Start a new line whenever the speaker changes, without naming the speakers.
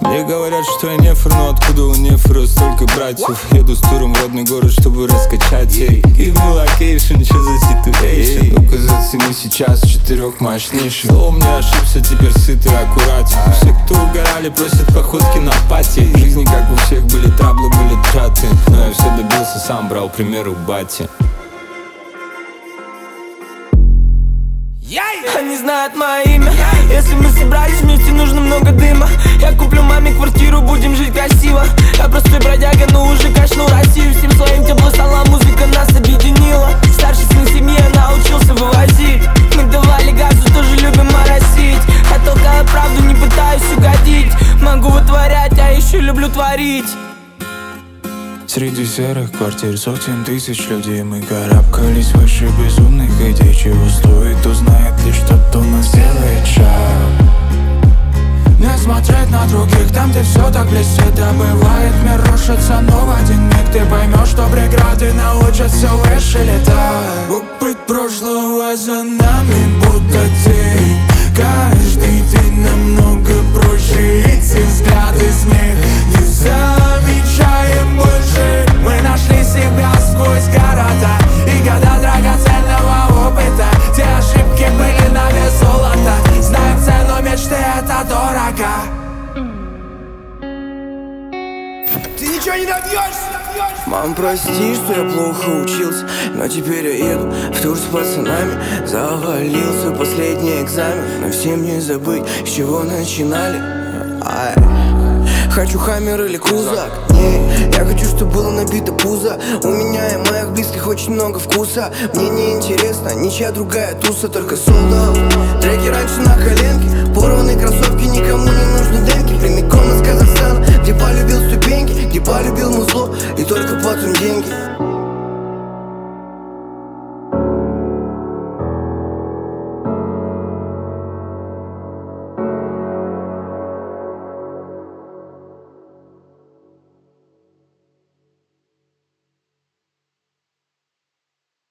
Мне говорят, что я нефр, но откуда у нефра столько братьев? Еду с туром в родной город, чтобы раскачать ей. Give me location, что за situation? Ну-ка зацени сейчас четырех мощнейших. О, мне ошибся, теперь сытый аккуратен. Все, кто угорали, просят походки на пати. В жизни, как у всех, были траблы, были траты, но я все добился, сам брал пример у бати.
Они знают мое имя. Если мы собрались вместе, нужно много дыма. Я куплю маме квартиру, будем жить красиво. Я простой бродяга, но уже качну Россию. Всем своим тепло стала, музыка нас объединила. Старший сын семьи, научился вывозить. Мы давали газу, тоже любим моросить. Я толкаю правду, не пытаюсь угодить. Могу вытворять, а еще люблю творить.
Среди серых квартир сотен тысяч людей мы карабкались выше безумных идей. Чего стоит узнает лишь тот, кто нас делает шаг. Не смотреть на других, там где все так блестит. Да бывает, мир рушится, но в один миг ты поймешь, что преграды научат все выше летать. Опыт прошлого за нами будто тень. Каждый день намного проще, эти взгляды смех не замечаем больше. Мы нашли себя сквозь города и года драгоценного опыта. Те ошибки были на вес золота. Знаем цену мечты, это дорого.
Ты ничего не добьешься. Мам, прости, что я плохо учился, но теперь я еду в тур с пацанами. Завалил свой последний экзамен, но всем не забыть, с чего начинали. Хочу хаммер или крузак. Не, я хочу, чтобы было набито пузо. У меня и моих близких очень много вкуса. Мне не интересно ничья другая туса, только солдат. Треки раньше на коленке, порванный кроссовок.